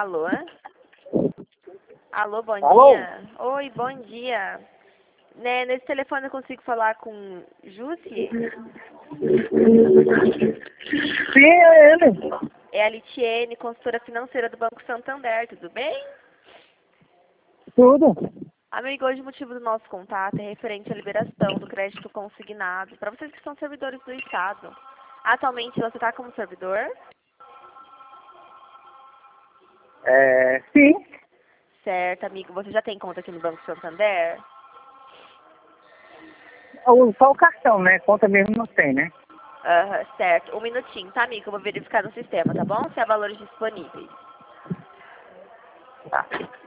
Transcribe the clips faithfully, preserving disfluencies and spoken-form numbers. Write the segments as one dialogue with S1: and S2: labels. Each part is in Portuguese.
S1: Alô? Alô, bom
S2: Alô?
S1: dia. Oi, bom dia. Né, nesse telefone eu consigo falar com Jussi?
S2: Sim, é ele.
S1: É a Litiene, consultora financeira do Banco Santander, tudo bem?
S2: Tudo.
S1: Amigo, hoje o motivo do nosso contato é referente à liberação do crédito consignado para vocês que são servidores do Estado. Atualmente você está como servidor?
S2: É, sim.
S1: Certo, amigo. Você já tem conta aqui no Banco Santander?
S2: Eu uso só o cartão, né? Conta mesmo não tem, né?
S1: Aham, certo. Um minutinho, tá, amigo? Eu vou verificar no sistema, tá bom? Se há valores disponíveis.
S2: Tá.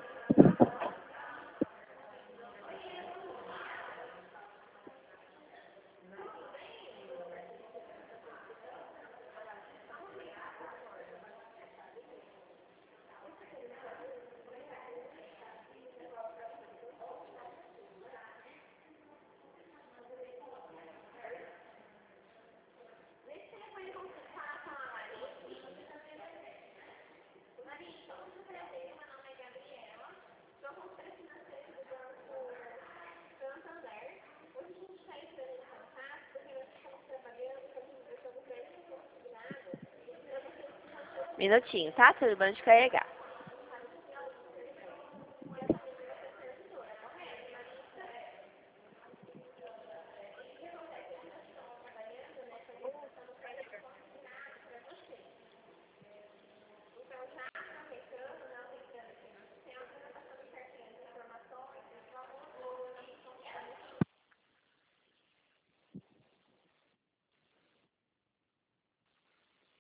S1: Minutinho, tá? Terminando de carregar.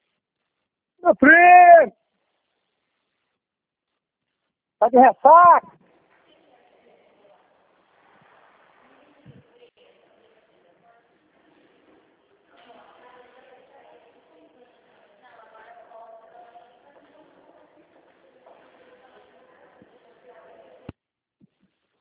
S2: Meu primo! Tá de ressaca?